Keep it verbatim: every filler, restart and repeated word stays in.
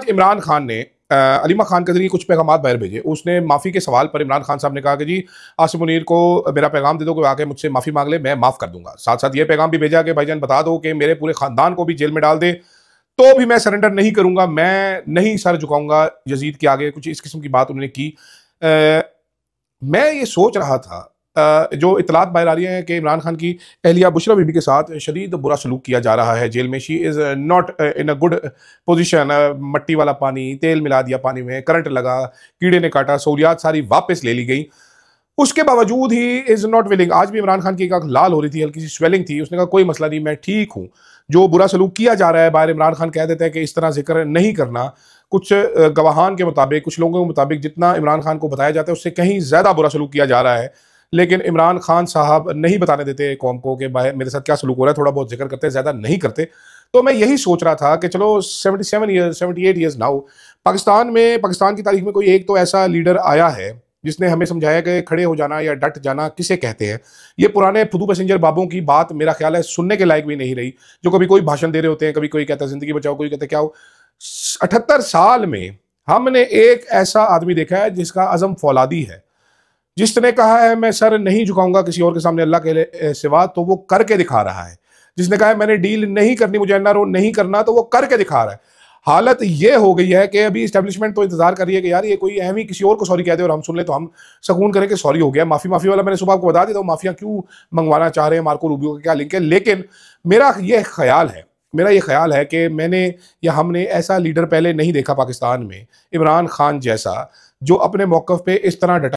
इमरान खान ने अ, अलीमा खान के जरिए कुछ पैगाम बाहर भेजे। उसने माफ़ी के सवाल पर इमरान खान साहब ने कहा कि जी आसिफ मुनीर को मेरा पैगाम दे दो कि आके मुझसे माफ़ी मांग ले, मैं माफ़ कर दूंगा। साथ साथ ये पैगाम भी भेजा कि भाईजान बता दो कि मेरे पूरे खानदान को भी जेल में डाल दे तो भी मैं सरेंडर नहीं करूंगा, मैं नहीं सर झुकाऊंगा यजीद के आगे। कुछ इस किस्म की बात उन्होंने की। आ, मैं ये सोच रहा था, अ, जो इतलात बाहर आ रही हैं कि इमरान खान की अहलिया बुशरा बीबी के साथ शदीद बुरा सलूक किया जा रहा है जेल में। She is not in a good position. मट्टी वाला पानी, तेल मिला दिया पानी में, करंट लगा, कीड़े ने काटा, सहूलियात सारी वापस ले ली गई। उसके बावजूद ही इज नॉट विलिंग। आज भी इमरान खान की एक आंख लाल हो रही थी, हल्की सी स्वेलिंग थी। उसने कहा कोई मसला नहीं, मैं ठीक हूं। जो बुरा सलूक किया जा रहा है बाहर, इमरान खान कह देते हैं कि इस तरह जिक्र नहीं करना। कुछ अ, गवाहान के मुताबिक, कुछ लोगों के मुताबिक जितना इमरान खान को बताया जाता है उससे कहीं ज्यादा बुरा सलूक किया जा रहा है। लेकिन इमरान खान साहब नहीं बताने देते कौम को कि भाई मेरे साथ क्या सलूक हो रहा है। थोड़ा बहुत जिक्र करते हैं, ज्यादा नहीं करते। तो मैं यही सोच रहा था कि चलो seventy seven years seventy eight years now Pakistan में, पाकिस्तान की तारीख में कोई एक तो ऐसा लीडर आया है जिसने हमें समझाया कि खड़े हो जाना या डट जाना किसे कहते हैं। ये पुराने फुदू पैसेंजर बाबों की बात मेरा ख्याल है सुनने के लायक भी नहीं रही, जो कभी कोई भाषण दे रहे होते हैं, कभी कोई कहता है जिंदगी बचाओ, कोई कहता है क्या हो। अठहत्तर साल में हमने एक ऐसा आदमी देखा है जिसका अज़म फौलादी है, जिसने कहा है मैं सर नहीं झुकाऊंगा किसी और के सामने अल्लाह के सिवा, तो वो करके दिखा रहा है। जिसने कहा है मैंने डील नहीं करनी, मुझे एनआरओ नहीं करना, तो वो करके दिखा रहा है। हालत ये हो गई है कि अभी इस्टेब्लिशमेंट तो इंतजार कर रही है कि यार ये कोई अहम ही किसी और को सॉरी कह दे और हम सुन ले तो हम सुकून करें कि सॉरी हो गया। माफी माफी वाला मैंने सुबह आपको बता दिया था, माफिया क्यों मंगवाना चाह रहे हैं, मार्को रूबियो का क्या लिंक है। लेकिन मेरा ये ख्याल है मेरा ये ख्याल है कि मैंने या हमने ऐसा लीडर पहले नहीं देखा पाकिस्तान में, इमरान खान जैसा, जो अपने मौकफ पे इस तरह डटा